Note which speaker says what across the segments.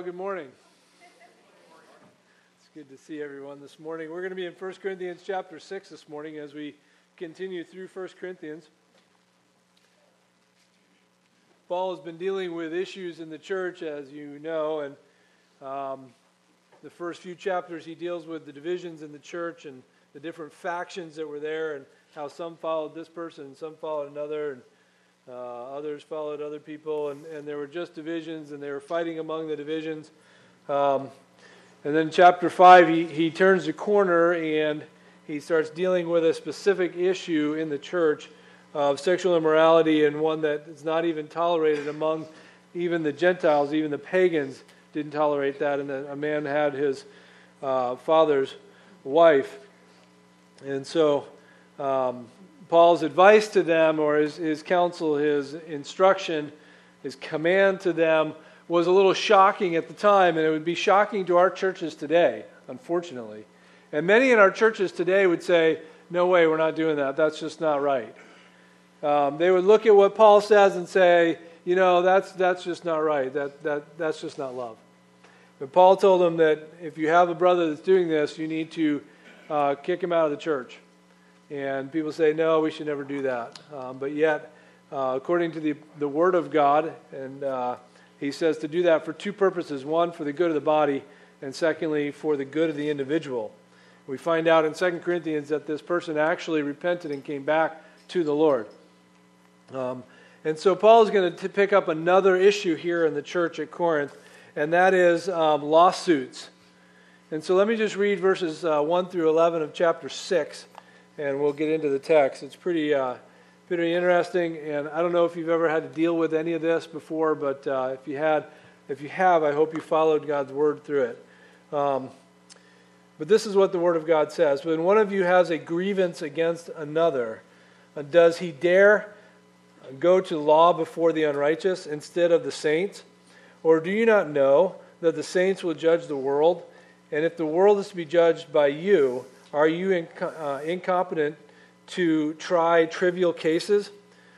Speaker 1: Good morning. It's good to see everyone this morning. We're going to be in 1 Corinthians chapter 6 this morning as we continue through 1 Corinthians. Paul has been dealing with issues in the church, as you know, and the first few chapters he deals with the divisions in the church and the different factions that were there and how some followed this person and some followed another, and others followed other people, and there were just divisions, and they were fighting among the divisions. And then chapter 5, he turns the corner, and he starts dealing with a specific issue in the church of sexual immorality, and one that is not even tolerated among even the Gentiles. Even the pagans didn't tolerate that, and a man had his father's wife. And so Paul's advice to them, or his counsel, his instruction, his command to them was a little shocking at the time, and it would be shocking to our churches today, unfortunately. And many in our churches today would say, no way, we're not doing that. That's just not right. They would look at what Paul says and say, you know, that's just not right. That's just not love. But Paul told them that if you have a brother that's doing this, you need to kick him out of the church. And people say, no, we should never do that. But yet, according to the Word of God, and he says to do that for two purposes. One, for the good of the body, and secondly, for the good of the individual. We find out in 2 Corinthians that this person actually repented and came back to the Lord. And so Paul is going to pick up another issue here in the church at Corinth, and that is lawsuits. And so let me just read verses 1 through 11 of chapter 6. And we'll get into the text. It's pretty interesting, and I don't know if you've ever had to deal with any of this before, but if you have, I hope you followed God's word through it. But this is what the Word of God says. When one of you has a grievance against another, does he dare go to law before the unrighteous instead of the saints? Or do you not know that the saints will judge the world? And if the world is to be judged by you, are you incompetent to try trivial cases?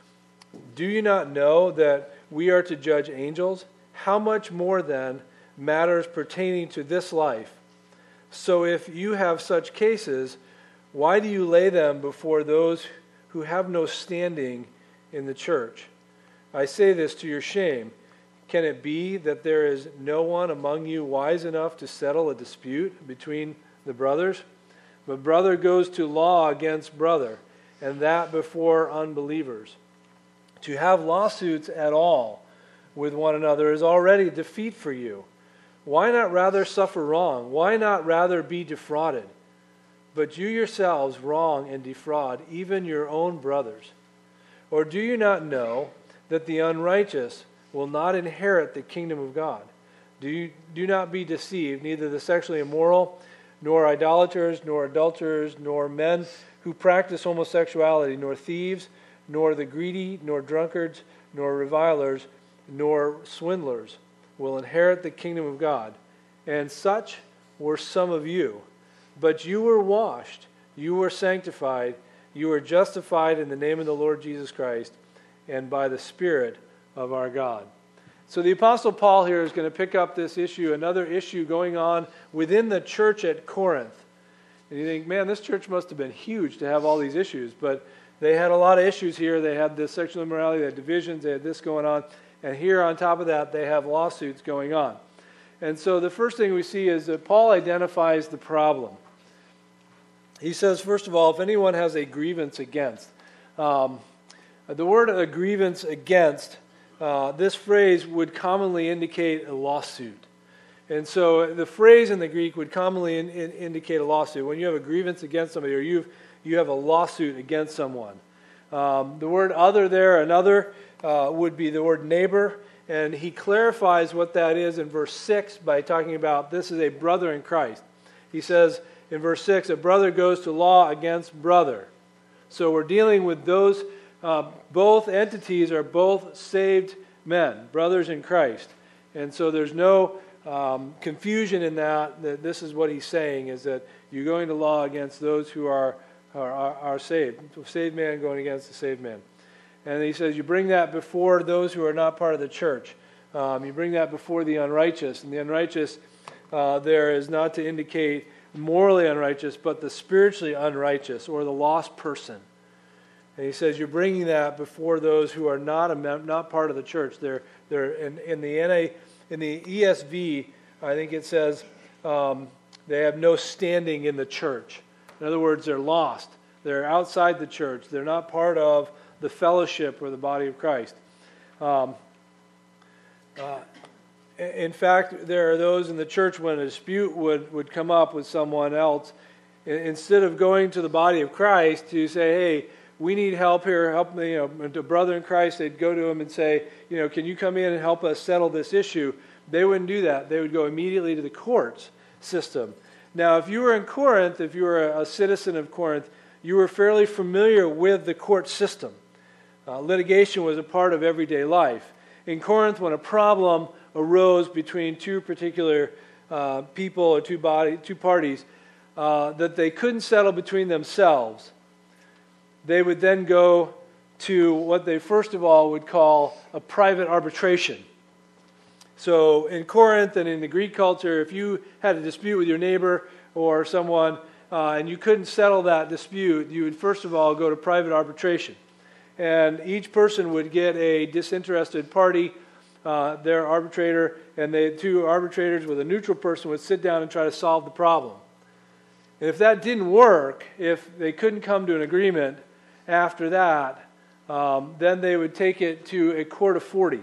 Speaker 1: Do you not know that we are to judge angels? How much more then matters pertaining to this life? So if you have such cases, why do you lay them before those who have no standing in the church? I say this to your shame. Can it be that there is no one among you wise enough to settle a dispute between the brothers? But brother goes to law against brother, and that before unbelievers. To have lawsuits at all with one another is already defeat for you. Why not rather suffer wrong? Why not rather be defrauded? But you yourselves wrong and defraud even your own brothers. Or do you not know that the unrighteous will not inherit the kingdom of God? Do not be deceived, neither the sexually immoral, nor idolaters, nor adulterers, nor men who practice homosexuality, nor thieves, nor the greedy, nor drunkards, nor revilers, nor swindlers will inherit the kingdom of God. And such were some of you. But you were washed, you were sanctified, you were justified in the name of the Lord Jesus Christ, and by the Spirit of our God. So the Apostle Paul here is going to pick up this issue, another issue going on within the church at Corinth. And you think, man, this church must have been huge to have all these issues. But they had a lot of issues here. They had this sexual immorality, they had divisions, they had this going on. And here on top of that, they have lawsuits going on. And so the first thing we see is that Paul identifies the problem. He says, first of all, if anyone has a grievance against. The word a grievance against, this phrase would commonly indicate a lawsuit. And so the phrase in the Greek would commonly indicate a lawsuit. When you have a grievance against somebody, or you have a lawsuit against someone. The word other there, another, would be the word neighbor. And he clarifies what that is in verse 6 by talking about this is a brother in Christ. He says in verse 6, a brother goes to law against brother. So we're dealing with those. Both entities are both saved men, brothers in Christ. And so there's no confusion in that this is what he's saying, is that you're going to law against those who are saved. Saved man going against the saved man. And he says you bring that before those who are not part of the church. You bring that before the unrighteous. And the unrighteous there is not to indicate morally unrighteous, but the spiritually unrighteous or the lost person. And he says you're bringing that before those who are not part of the church. They're in the ESV, I think it says they have no standing in the church. In other words, they're lost. They're outside the church. They're not part of the fellowship or the body of Christ. In fact, there are those in the church when a dispute would come up with someone else, instead of going to the body of Christ to say, hey, we need help here, help me, to brother in Christ, they'd go to him and say, can you come in and help us settle this issue? They wouldn't do that. They would go immediately to the courts system. Now, if you were in Corinth, if you were a citizen of Corinth, you were fairly familiar with the court system. Litigation was a part of everyday life. In Corinth, when a problem arose between two particular people or two parties that they couldn't settle between themselves, they would then go to what they first of all would call a private arbitration. So in Corinth and in the Greek culture, if you had a dispute with your neighbor or someone and you couldn't settle that dispute, you would first of all go to private arbitration. And each person would get a disinterested party, their arbitrator, and the two arbitrators with a neutral person would sit down and try to solve the problem. And if that didn't work, if they couldn't come to an agreement after that, then they would take it to a court of 40.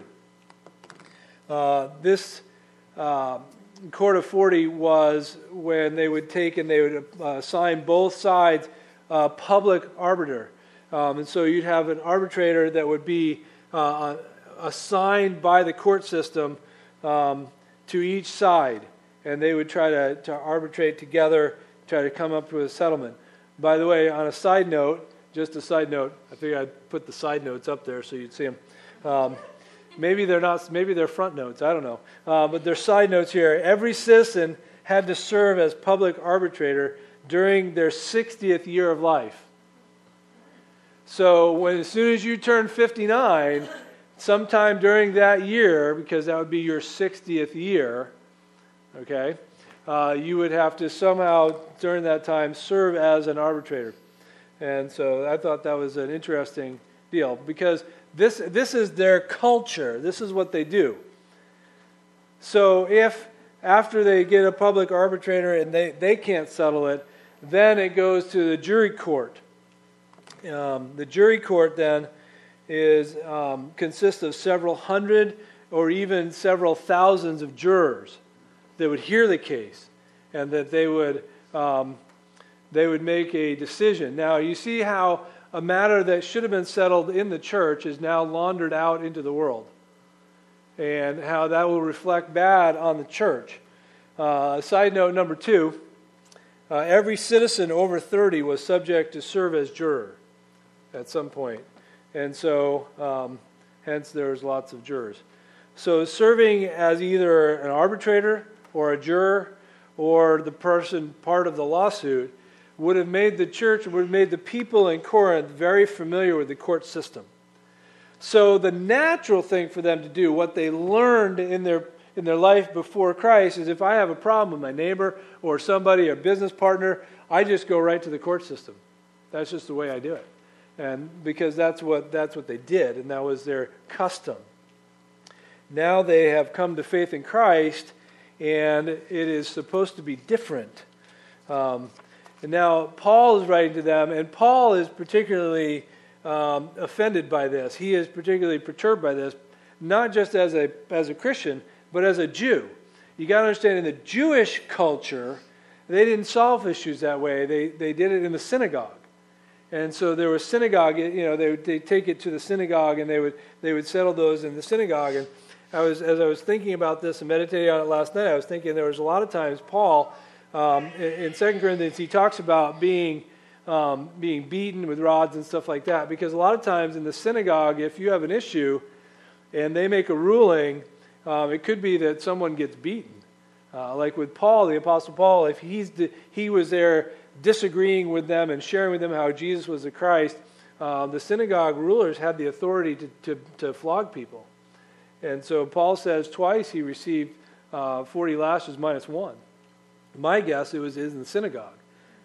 Speaker 1: This court of 40 was when they would take and they would assign both sides a public arbiter. And so you'd have an arbitrator that would be assigned by the court system to each side. And they would try to arbitrate together, try to come up with a settlement. By the way, on a side note, just a side note, I figured I'd put the side notes up there so you'd see them. Maybe they're not. Maybe they're front notes. I don't know. But they're side notes here. Every citizen had to serve as public arbitrator during their 60th year of life. So as soon as you turn 59, sometime during that year, because that would be your 60th year, okay, you would have to somehow during that time serve as an arbitrator. And so I thought that was an interesting deal because this is their culture. This is what they do. So if after they get a public arbitrator and they can't settle it, then it goes to the jury court. The jury court then consists of several hundred or even several thousands of jurors that would hear the case and that they would make a decision. Now, you see how a matter that should have been settled in the church is now laundered out into the world, and how that will reflect bad on the church. Side note number 2, every citizen over 30 was subject to serve as juror at some point. And so, hence there's lots of jurors. So serving as either an arbitrator or a juror or the person part of the lawsuit would have made the church, would have made the people in Corinth very familiar with the court system. So the natural thing for them to do, what they learned in their life before Christ, is if I have a problem with my neighbor or somebody, a business partner, I just go right to the court system. That's just the way I do it. And because that's what they did, and that was their custom. Now they have come to faith in Christ, and it is supposed to be different. And now Paul is writing to them, and Paul is particularly offended by this. He is particularly perturbed by this, not just as a Christian, but as a Jew. You got to understand, in the Jewish culture, they didn't solve issues that way. They did it in the synagogue. And so there was synagogue, they take it to the synagogue and they would settle those in the synagogue. And as I was thinking about this and meditating on it last night, I was thinking there was a lot of times Paul, in 2 Corinthians, he talks about being beaten with rods and stuff like that. Because a lot of times in the synagogue, if you have an issue and they make a ruling, it could be that someone gets beaten. Like with Paul, the Apostle Paul, if he was there disagreeing with them and sharing with them how Jesus was the Christ, the synagogue rulers had the authority to flog people. And so Paul says twice he received 40 lashes minus one. My guess it was in the synagogue.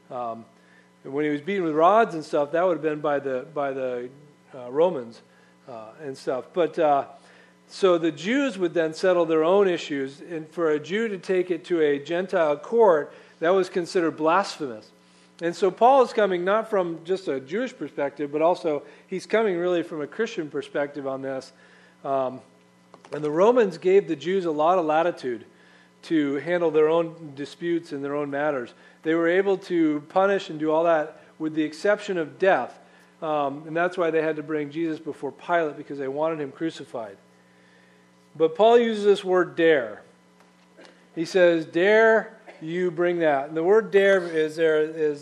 Speaker 1: And when he was beaten with rods and stuff, that would have been by the Romans and stuff. But so the Jews would then settle their own issues, and for a Jew to take it to a Gentile court, that was considered blasphemous. And so Paul is coming not from just a Jewish perspective, but also he's coming really from a Christian perspective on this. And the Romans gave the Jews a lot of latitude to handle their own disputes and their own matters. They were able to punish and do all that with the exception of death. And that's why they had to bring Jesus before Pilate, because they wanted him crucified. But Paul uses this word dare. He says, dare you bring that. And the word dare is this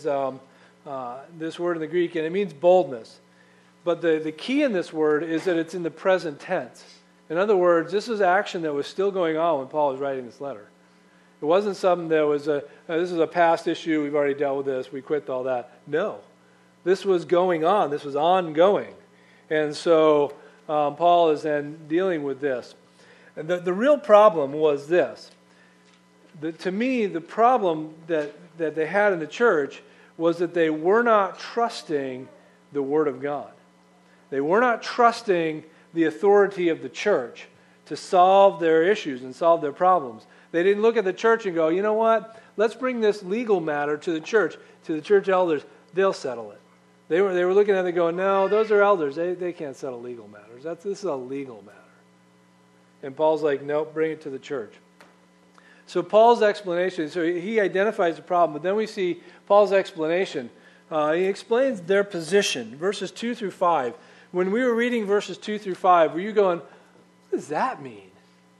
Speaker 1: word in the Greek, and it means boldness. But the key in this word is that it's in the present tense. In other words, this is action that was still going on when Paul was writing this letter. It wasn't something that was this is a past issue, we've already dealt with this, we quit all that. No. This was going on. This was ongoing. And so Paul is then dealing with this. And the real problem was this. To me, the problem that they had in the church was that they were not trusting the Word of God. They were not trusting the authority of the church to solve their issues and solve their problems. They didn't look at the church and go, you know what, let's bring this legal matter to the church elders. They'll settle it. They were looking at it going, no, those are elders. They can't settle legal matters. This is a legal matter. And Paul's like, nope, bring it to the church. So Paul's explanation, so he identifies the problem, but then we see Paul's explanation. He explains their position, verses 2 through 5. When we were reading verses 2 through 5, were you going, what does that mean?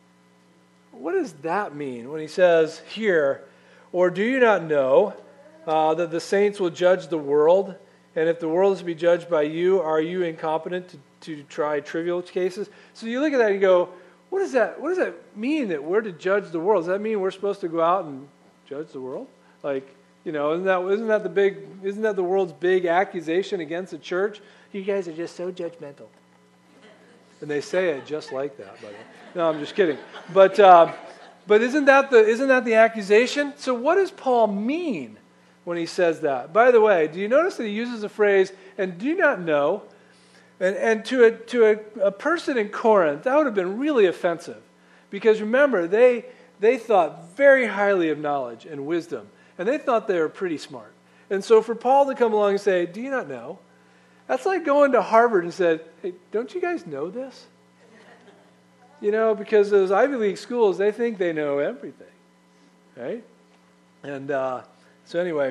Speaker 1: What does that mean when he says here, or do you not know that the saints will judge the world? And if the world is to be judged by you, are you incompetent to try trivial cases? So you look at that and you go, what does that mean that we're to judge the world? Does that mean we're supposed to go out and judge the world? Like, you know, isn't that the world's big accusation against the church? You guys are just so judgmental. And they say it just like that, by the way. No, I'm just kidding. But isn't that the accusation? So what does Paul mean when he says that? By the way, do you notice that he uses the phrase, and do you not know? And to a person in Corinth, that would have been really offensive. Because remember, they thought very highly of knowledge and wisdom. And they thought they were pretty smart. And so for Paul to come along and say, do you not know? That's like going to Harvard and said, hey, don't you guys know this? You know, because those Ivy League schools, they think they know everything. Right? And so anyway,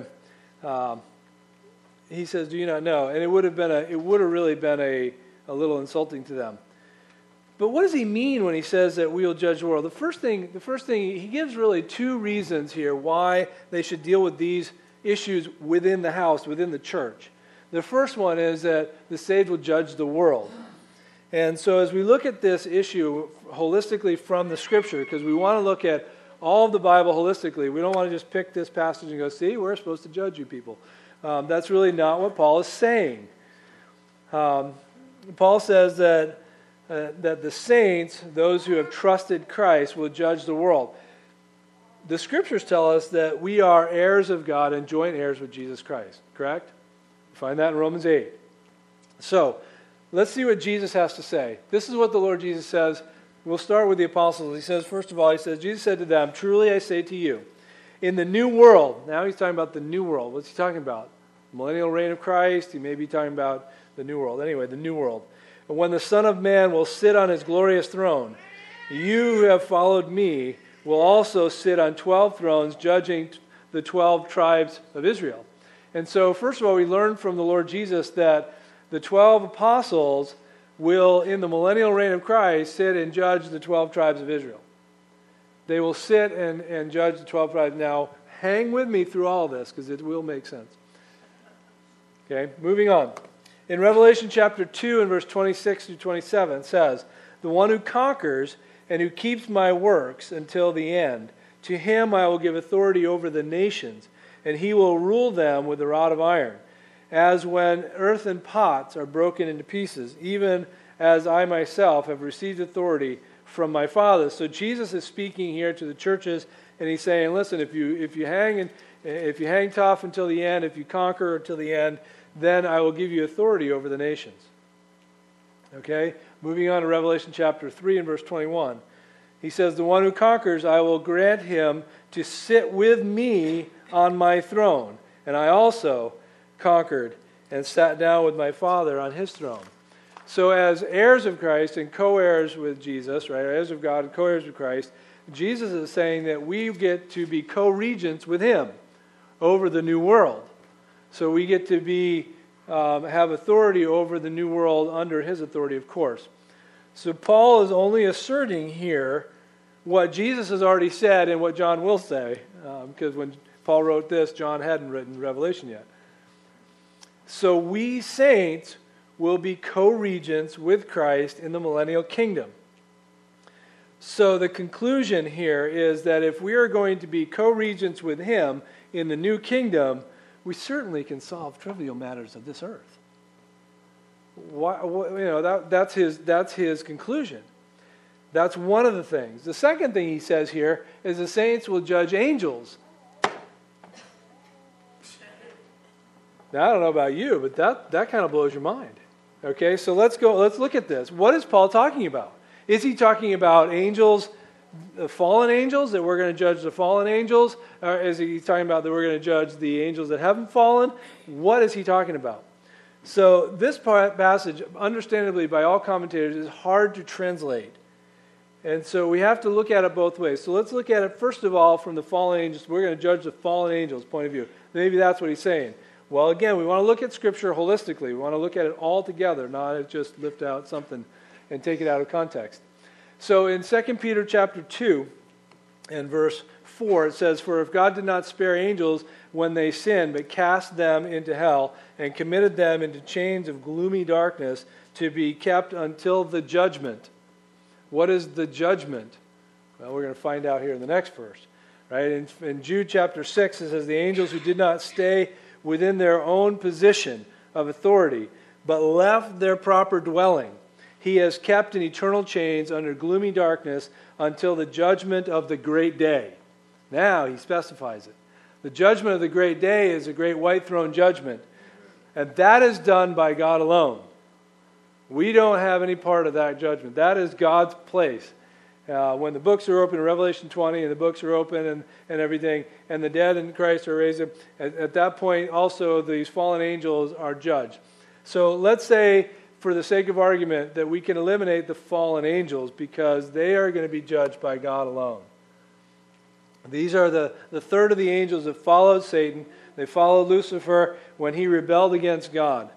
Speaker 1: he says, do you not know? And it would have really been a little insulting to them. But what does he mean when he says that we will judge the world? The first thing, he gives really two reasons here why they should deal with these issues within the house, within the church. The first one is that the saved will judge the world. And so as we look at this issue holistically from the Scripture, because we want to look at all of the Bible holistically, we don't want to just pick this passage and go, see, we're supposed to judge you people. That's really not what Paul is saying. Paul says that the saints, those who have trusted Christ, will judge the world. The Scriptures tell us that we are heirs of God and joint heirs with Jesus Christ, correct? You find that in Romans 8. So, let's see what Jesus has to say. This is what the Lord Jesus says. We'll start with the apostles. He says, first of all, Jesus said to them, truly I say to you, in the new world, now he's talking about the new world. What's he talking about? Millennial reign of Christ. He may be talking about the new world. Anyway, the new world. And when the Son of Man will sit on his glorious throne, you who have followed me will also sit on 12 thrones, judging the 12 tribes of Israel. And so, first of all, we learn from the Lord Jesus that the 12 apostles will, in the millennial reign of Christ, sit and judge the 12 tribes of Israel. They will sit and judge the 12 tribes. Now, hang with me through all of this, because it will make sense. Okay, moving on. In Revelation chapter 2 and verse 26 through 27, it says, the one who conquers and who keeps my works until the end, to him I will give authority over the nations, and he will rule them with a rod of iron. As when earthen pots are broken into pieces, even as I myself have received authority from my Father. So Jesus is speaking here to the churches, and he's saying, listen, if you hang tough until the end, if you conquer until the end, then I will give you authority over the nations. Okay? Moving on to Revelation chapter 3 and verse 21. He says, the one who conquers, I will grant him to sit with me on my throne. And I also conquered and sat down with my Father on his throne. So as heirs of Christ and co-heirs with Jesus, right, heirs of God and co-heirs with Christ, Jesus is saying that we get to be co-regents with him over the new world. So we get to be have authority over the new world under his authority, of course. So Paul is only asserting here what Jesus has already said and what John will say, because when Paul wrote this, John hadn't written Revelation yet. So we saints will be co-regents with Christ in the millennial kingdom. So the conclusion here is that if we are going to be co-regents with him in the new kingdom, we certainly can solve trivial matters of this earth. That's his conclusion. That's one of the things. The second thing he says here is the saints will judge angels. Now, I don't know about you, but that kind of blows your mind. Okay, so let's look at this. What is Paul talking about? Is he talking about angels, the fallen angels, that we're going to judge the fallen angels? Or is he talking about that we're going to judge the angels that haven't fallen? What is he talking about? So this passage, understandably by all commentators, is hard to translate. And so we have to look at it both ways. So let's look at it, first of all, from the fallen angels. We're going to judge the fallen angels' point of view. Maybe that's what he's saying. Well, again, we want to look at Scripture holistically. We want to look at it all together, not just lift out something and take it out of context. So in 2 Peter chapter 2 and verse 4, it says, for if God did not spare angels when they sinned, but cast them into hell and committed them into chains of gloomy darkness to be kept until the judgment. What is the judgment? Well, we're going to find out here in the next verse. Right? In Jude chapter 6, it says, the angels who did not stay within their own position of authority, but left their proper dwelling, he has kept in eternal chains under gloomy darkness until the judgment of the great day. Now he specifies it. The judgment of the great day is a great white throne judgment, and that is done by God alone. We don't have any part of that judgment. That is God's place. When the books are open in Revelation 20 and the books are open and everything, and the dead in Christ are raised up, at that point also these fallen angels are judged. So let's say, for the sake of argument, that we can eliminate the fallen angels because they are going to be judged by God alone. These are the third of the angels that followed Satan. They followed Lucifer when he rebelled against God.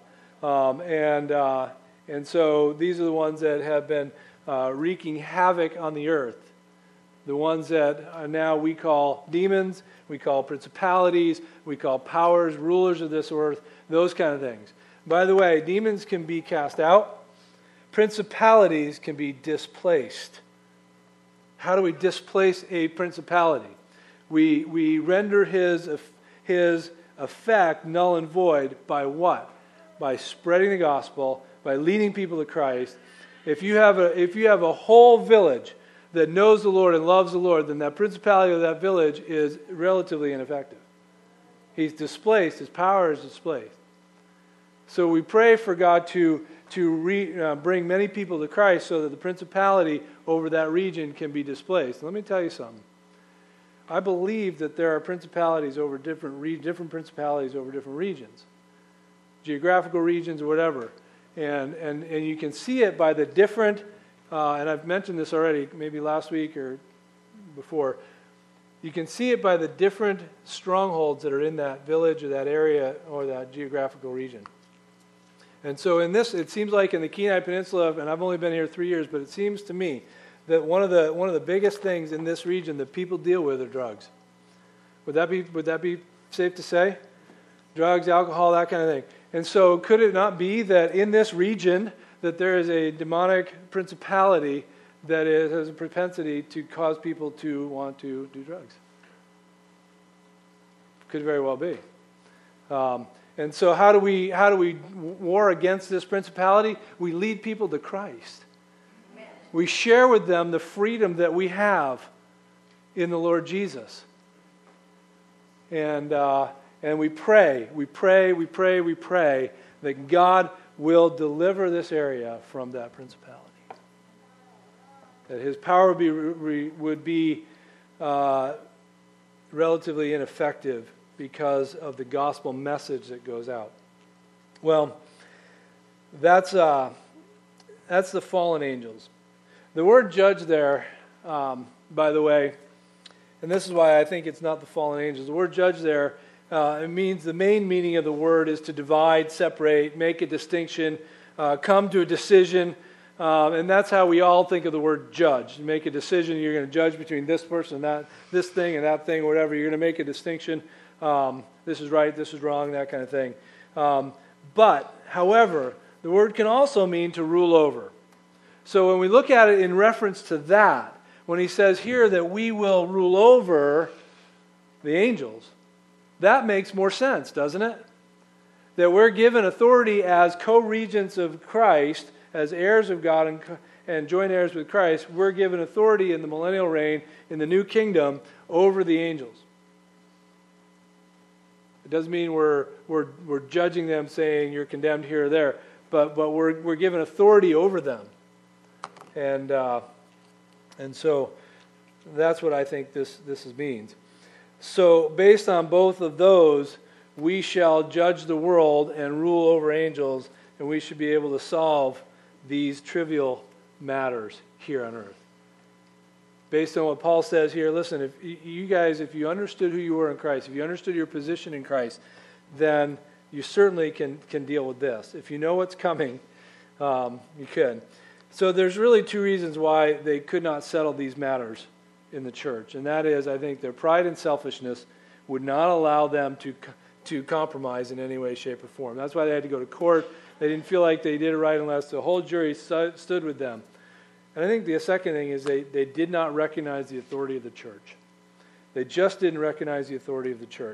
Speaker 1: And so these are the ones that have been wreaking havoc on the earth. The ones that now we call demons, we call principalities, we call powers, rulers of this earth, those kind of things. By the way, demons can be cast out. Principalities can be displaced. How do we displace a principality? We render his effect null and void by what? By spreading the gospel, by leading people to Christ. If you have a whole village that knows the Lord and loves the Lord, then that principality of that village is relatively ineffective. He's displaced. His power is displaced. So we pray for God to bring many people to Christ so that the principality over that region can be displaced. Let me tell you something. I believe that there are principalities over different principalities over different regions, geographical regions or whatever. And you can see it by the different, and I've mentioned this already, maybe last week or before, you can see it by the different strongholds that are in that village or that area or that geographical region. And so in this, it seems like in the Kenai Peninsula, and I've only been here 3 years, but it seems to me that one of the biggest things in this region that people deal with are drugs. Would that be safe to say? Drugs, alcohol, that kind of thing. And so could it not be that in this region that there is a demonic principality that has a propensity to cause people to want to do drugs? Could very well be. And so how do we war against this principality? We lead people to Christ. We share with them the freedom that we have in the Lord Jesus. And we pray that God will deliver this area from that principality. That his power would be relatively ineffective because of the gospel message that goes out. Well, that's the fallen angels. The word judge there, by the way, and this is why I think it's not the fallen angels. The word judge there, it means the main meaning of the word is to divide, separate, make a distinction, come to a decision. And that's how we all think of the word judge. You make a decision, you're going to judge between this person and that, this thing and that thing, whatever. You're going to make a distinction. This is right, this is wrong, that kind of thing. But, however, the word can also mean to rule over. So when we look at it in reference to that, when he says here that we will rule over the angels, that makes more sense, doesn't it? That we're given authority as co-regents of Christ, as heirs of God and joint heirs with Christ. We're given authority in the millennial reign, in the new kingdom, over the angels. It doesn't mean we're judging them, saying you're condemned here or there, but we're given authority over them. And so that's what I think this means. So based on both of those, we shall judge the world and rule over angels, and we should be able to solve these trivial matters here on earth. Based on what Paul says here, listen, if you understood who you were in Christ, if you understood your position in Christ, then you certainly can deal with this. If you know what's coming, you can. So there's really two reasons why they could not settle these matters in the church. And that is, I think their pride and selfishness would not allow them to compromise in any way, shape, or form. That's why they had to go to court. They didn't feel like they did it right unless the whole jury stood with them. And I think the second thing is they did not recognize the authority of the church. They just didn't recognize the authority of the church.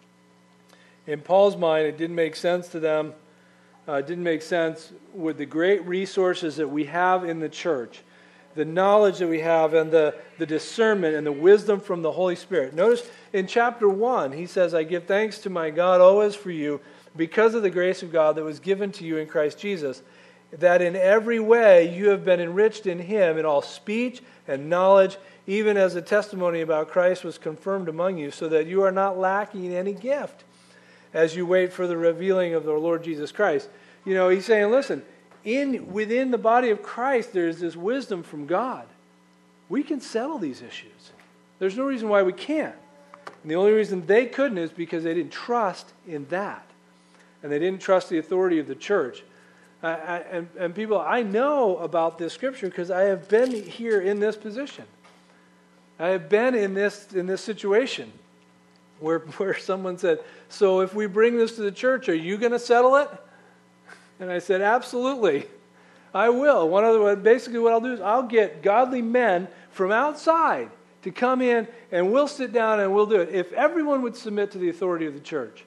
Speaker 1: In Paul's mind, it didn't make sense to them. It didn't make sense with the great resources that we have in the church, the knowledge that we have, and the discernment and the wisdom from the Holy Spirit. Notice in chapter 1, he says, I give thanks to my God always for you, because of the grace of God that was given to you in Christ Jesus, that in every way you have been enriched in him in all speech and knowledge, even as the testimony about Christ was confirmed among you, so that you are not lacking in any gift as you wait for the revealing of the Lord Jesus Christ. You know, he's saying, listen, within the body of Christ, there's this wisdom from God. We can settle these issues. There's no reason why we can't. And the only reason they couldn't is because they didn't trust in that. And they didn't trust the authority of the church. And people, I know about this scripture because I have been here in this position. I have been in this situation where someone said, so if we bring this to the church, are you going to settle it? And I said, absolutely, I will. Basically what I'll do is I'll get godly men from outside to come in, and we'll sit down and we'll do it. If everyone would submit to the authority of the church.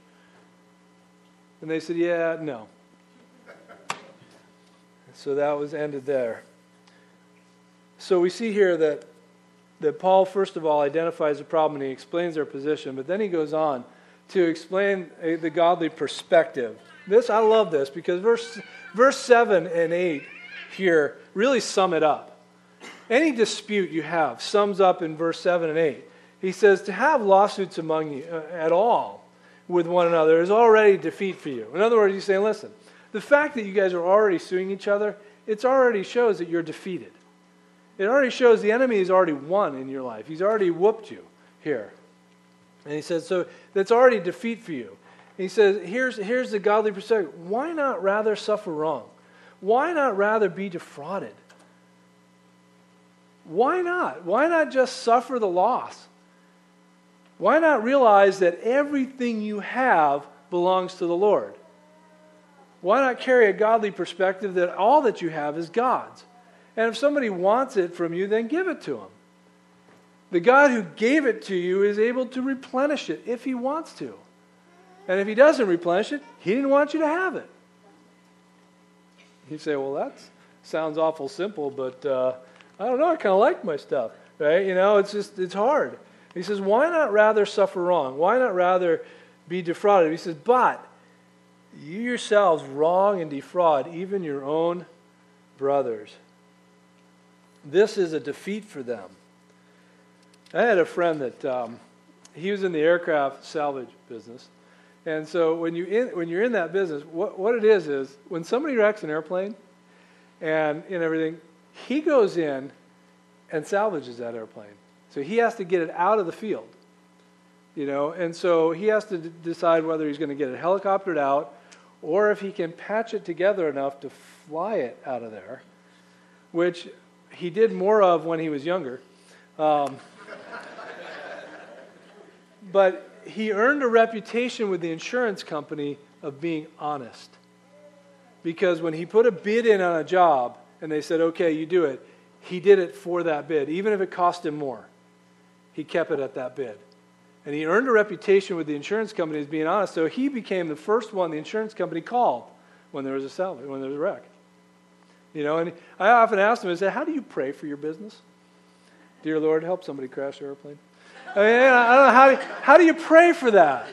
Speaker 1: And they said, yeah, no. So that was ended there. So we see here that Paul, first of all, identifies the problem and he explains their position, but then he goes on to explain the godly perspective. I love this because verse 7 and 8 here really sum it up. Any dispute you have sums up in verse 7 and 8. He says, to have lawsuits among you at all with one another is already defeat for you. In other words, he's saying, listen, the fact that you guys are already suing each other, it already shows that you're defeated. It already shows the enemy has already won in your life. He's already whooped you here. And he says, so that's already defeat for you. And he says, here's the godly perspective. Why not rather suffer wrong? Why not rather be defrauded? Why not? Why not just suffer the loss? Why not realize that everything you have belongs to the Lord? Why not carry a godly perspective that all that you have is God's? And if somebody wants it from you, then give it to them. The God who gave it to you is able to replenish it if he wants to. And if he doesn't replenish it, he didn't want you to have it. You say, well, that sounds awful simple, but I don't know, I kind of like my stuff, right? It's hard. He says, why not rather suffer wrong? Why not rather be defrauded? He says, but you yourselves wrong and defraud even your own brothers. This is a defeat for them. I had a friend that he was in the aircraft salvage business. And so when you're in that business, what it is when somebody wrecks an airplane and everything, he goes in and salvages that airplane. So he has to get it out of the field, and so he has to decide whether he's going to get it helicoptered out or if he can patch it together enough to fly it out of there, which he did more of when he was younger. But he earned a reputation with the insurance company of being honest. Because when he put a bid in on a job and they said, okay, you do it, he did it for that bid, even if it cost him more. He kept it at that bid. And he earned a reputation with the insurance company as being honest, so he became the first one the insurance company called when there was a wreck. And I often ask him, I say, how do you pray for your business? Dear Lord, help somebody crash their airplane. I don't know, how do you pray for that?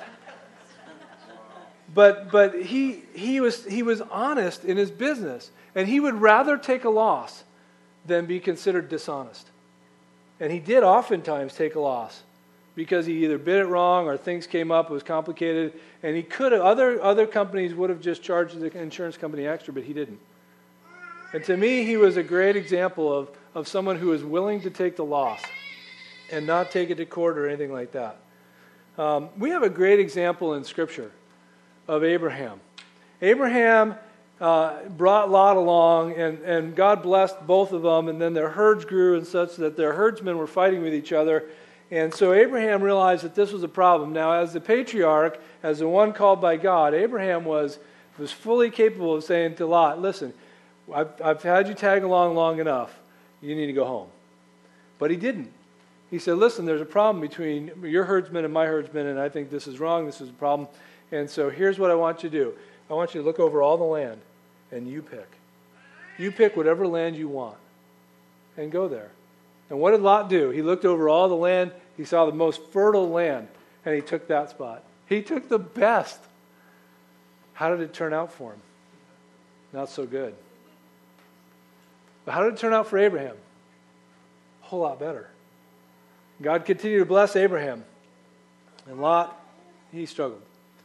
Speaker 1: But he was honest in his business, and he would rather take a loss than be considered dishonest. And he did oftentimes take a loss because he either bid it wrong or things came up, it was complicated, and he could have, other companies would have just charged the insurance company extra, but he didn't. And to me, he was a great example of someone who was willing to take the loss and not take it to court or anything like that. We have a great example in Scripture of Abraham. Abraham brought Lot along, and God blessed both of them, and then their herds grew and such that their herdsmen were fighting with each other. And so Abraham realized that this was a problem. Now, as the patriarch, as the one called by God, Abraham was fully capable of saying to Lot, listen, I've had you tag along long enough. You need to go home. But he didn't. He said, listen, there's a problem between your herdsmen and my herdsmen, and I think this is wrong, this is a problem. And so here's what I want you to do. I want you to look over all the land, and you pick. You pick whatever land you want, and go there. And what did Lot do? He looked over all the land, he saw the most fertile land, and he took that spot. He took the best. How did it turn out for him? Not so good. But how did it turn out for Abraham? A whole lot better. God continued to bless Abraham. And Lot, he struggled.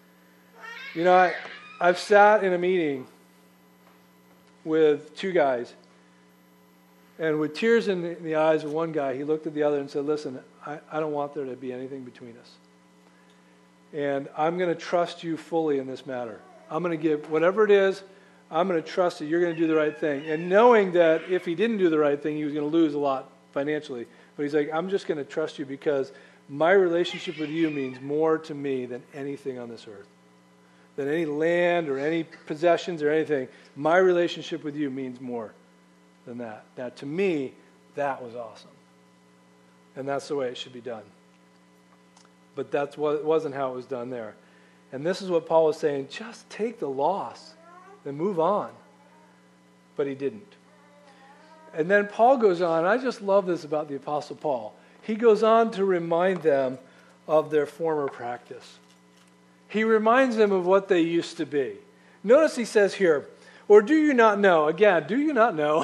Speaker 1: I've sat in a meeting with two guys, and with tears in the eyes of one guy, he looked at the other and said, listen, I don't want there to be anything between us. And I'm going to trust you fully in this matter. I'm going to give whatever it is, I'm going to trust that you're going to do the right thing. And knowing that if he didn't do the right thing, he was going to lose a lot financially. But he's like, I'm just going to trust you because my relationship with you means more to me than anything on this earth. Than any land or any possessions or anything. My relationship with you means more than that. Now, to me, that was awesome. And that's the way it should be done. But it wasn't how it was done there. And this is what Paul was saying, just take the loss and move on. But he didn't. And then Paul goes on, I just love this about the Apostle Paul. He goes on to remind them of their former practice. He reminds them of what they used to be. Notice he says here, or do you not know, again, do you not know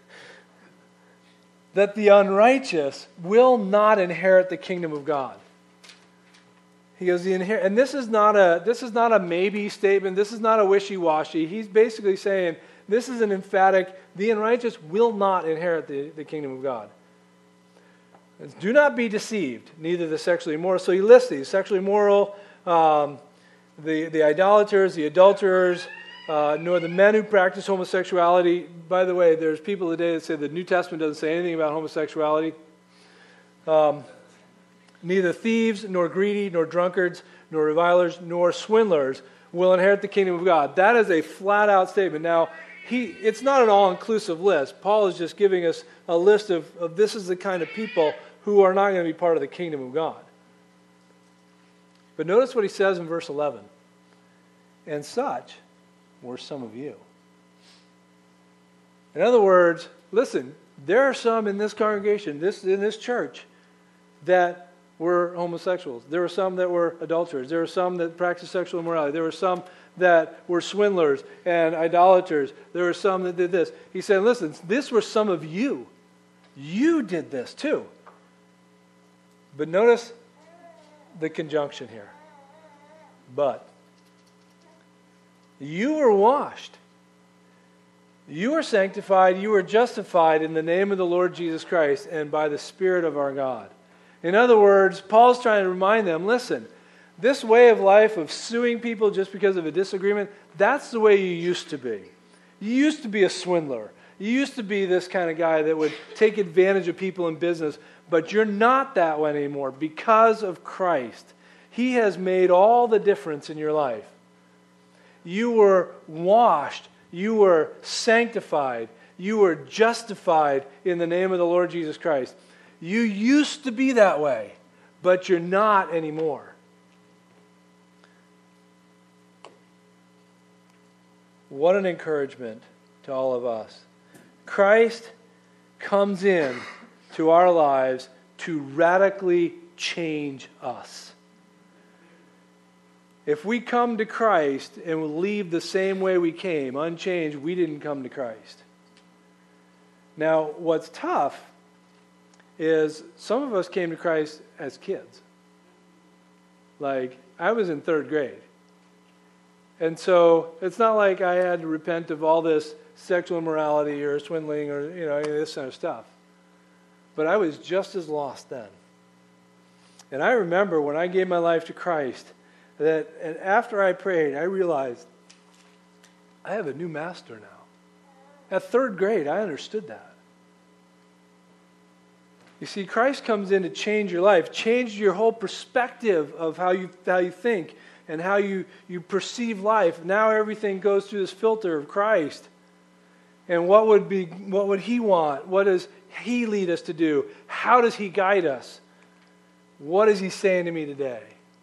Speaker 1: that the unrighteous will not inherit the kingdom of God? He goes, and this is not a maybe statement. This is not a wishy-washy. He's basically saying, this is an emphatic, the unrighteous will not inherit the kingdom of God. Do not be deceived, neither the sexually immoral. So he lists these, sexually immoral, the idolaters, the adulterers, nor the men who practice homosexuality. By the way, there's people today that say the New Testament doesn't say anything about homosexuality. Neither thieves, nor greedy, nor drunkards, nor revilers, nor swindlers will inherit the kingdom of God. That is a flat-out statement. Now, it's not an all-inclusive list. Paul is just giving us a list of this is the kind of people who are not going to be part of the kingdom of God. But notice what he says in verse 11. And such were some of you. In other words, listen, There are some in this congregation, in this church, that were homosexuals. There were some that were adulterers. There were some that practiced sexual immorality. There were some that were swindlers and idolaters. There were some that did this. He said, listen, this were some of you. You did this too. But notice the conjunction here. But you were washed. You were sanctified. You were justified in the name of the Lord Jesus Christ and by the Spirit of our God. In other words, Paul's trying to remind them, listen, this way of life of suing people just because of a disagreement, that's the way you used to be. You used to be a swindler. You used to be this kind of guy that would take advantage of people in business, but you're not that way anymore because of Christ. He has made all the difference in your life. You were washed. You were sanctified. You were justified in the name of the Lord Jesus Christ. You used to be that way, but you're not anymore. What an encouragement to all of us. Christ comes in to our lives to radically change us. If we come to Christ and we leave the same way we came, unchanged, we didn't come to Christ. Now, what's tough is some of us came to Christ as kids. Like, I was in 3rd grade. And so it's not like I had to repent of all this sexual immorality or swindling or, any of this kind of stuff. But I was just as lost then. And I remember when I gave my life to Christ, and after I prayed, I realized I have a new master now. At 3rd grade, I understood that. You see, Christ comes in to change your life, change your whole perspective of how you think and how you perceive life. Now everything goes through this filter of Christ. And what would He want? What does He lead us to do? How does He guide us? What is He saying to me today?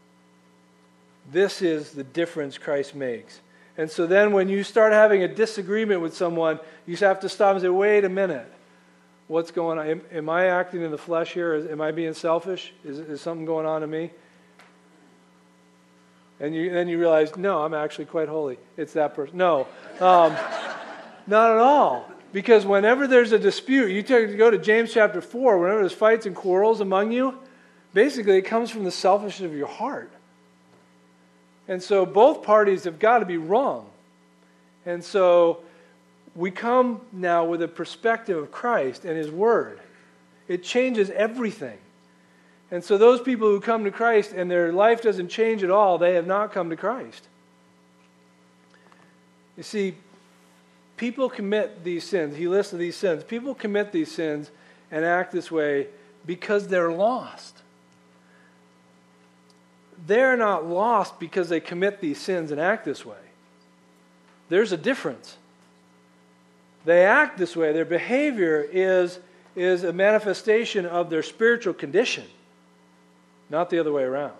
Speaker 1: This is the difference Christ makes. And so then when you start having a disagreement with someone, you have to stop and say, wait a minute. What's going on? Am I acting in the flesh here? Am I being selfish? Is something going on to me? And then you realize, no, I'm actually quite holy. It's that person. No, not at all. Because whenever there's a dispute, you go to James chapter 4, whenever there's fights and quarrels among you, basically it comes from the selfishness of your heart. And so both parties have got to be wrong. And so we come now with a perspective of Christ and His Word. It changes everything. And so those people who come to Christ and their life doesn't change at all, they have not come to Christ. You see, people commit these sins. He listed these sins. People commit these sins and act this way because they're lost. They're not lost because they commit these sins and act this way. There's a difference. They act this way. Their behavior is a manifestation of their spiritual condition, not the other way around.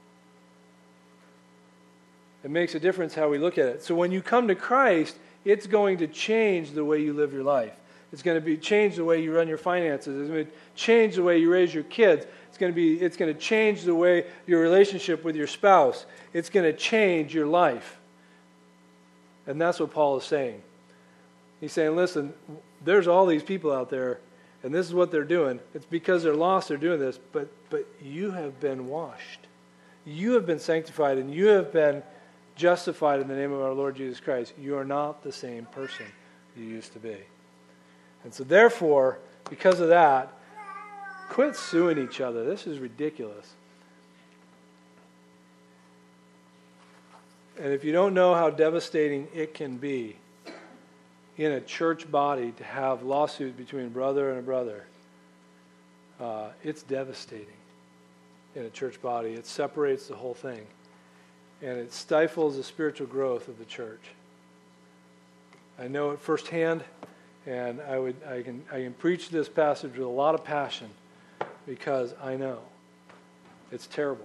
Speaker 1: It makes a difference how we look at it. So when you come to Christ, it's going to change the way you live your life. It's going to change the way you run your finances. It's going to change the way you raise your kids. It's going to change the way your relationship with your spouse. It's going to change your life. And that's what Paul is saying. He's saying, listen, there's all these people out there, and this is what they're doing. It's because they're lost they're doing this, but you have been washed. You have been sanctified, and you have been justified in the name of our Lord Jesus Christ. You are not the same person you used to be. And so therefore, because of that, quit suing each other. This is ridiculous. And if you don't know how devastating it can be in a church body to have lawsuits between a brother and a brother, it's devastating in a church body. It separates the whole thing. And it stifles the spiritual growth of the church. I know it firsthand, and I can preach this passage with a lot of passion because I know it's terrible.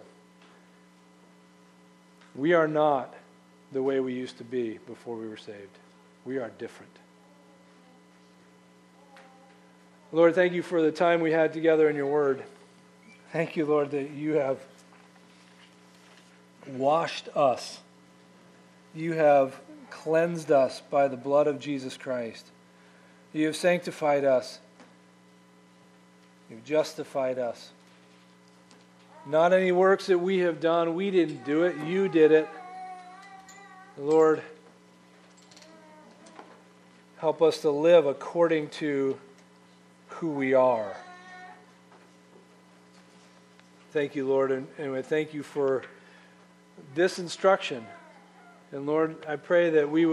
Speaker 1: We are not the way we used to be before we were saved. We are different. Lord, thank you for the time we had together in your word. Thank you, Lord, that you have washed us. You have cleansed us by the blood of Jesus Christ. You have sanctified us. You've justified us. Not any works that we have done. We didn't do it. You did it. Lord, help us to live according to who we are. Thank you, Lord, and we thank you for this instruction. And Lord, I pray that we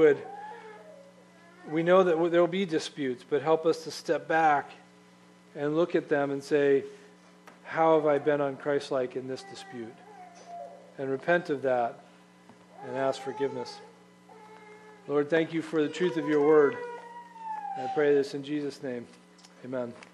Speaker 1: know that there will be disputes, but help us to step back and look at them and say, how have I been unchristlike in this dispute? And repent of that and ask forgiveness. Lord, thank you for the truth of your word. I pray this in Jesus' name. Amen.